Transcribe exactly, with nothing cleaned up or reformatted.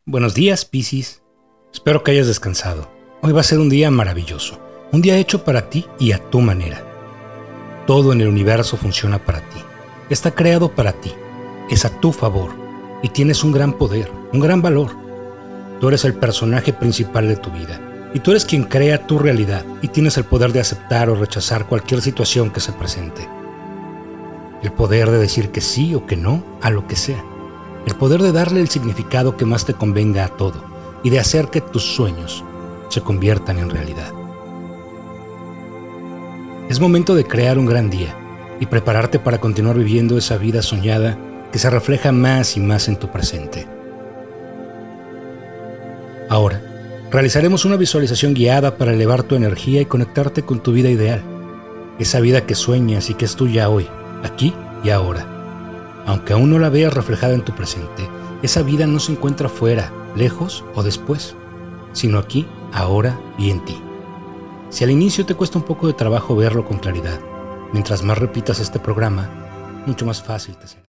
Buenos días, Piscis. Espero que hayas descansado. Hoy va a ser un día maravilloso, un día hecho para ti y a tu manera. Todo en el universo funciona para ti, está creado para ti, es a tu favor y tienes un gran poder, un gran valor. Tú eres el personaje principal de tu vida y tú eres quien crea tu realidad y tienes el poder de aceptar o rechazar cualquier situación que se presente. El poder de decir que sí o que no a lo que sea. El poder de darle el significado que más te convenga a todo y de hacer que tus sueños se conviertan en realidad. Es momento de crear un gran día y prepararte para continuar viviendo esa vida soñada que se refleja más y más en tu presente. Ahora, realizaremos una visualización guiada para elevar tu energía y conectarte con tu vida ideal, esa vida que sueñas y que es tuya hoy, aquí y ahora. Aunque aún no la veas reflejada en tu presente, esa vida no se encuentra fuera, lejos o después, sino aquí, ahora y en ti. Si al inicio te cuesta un poco de trabajo verlo con claridad, mientras más repitas este programa, mucho más fácil te será.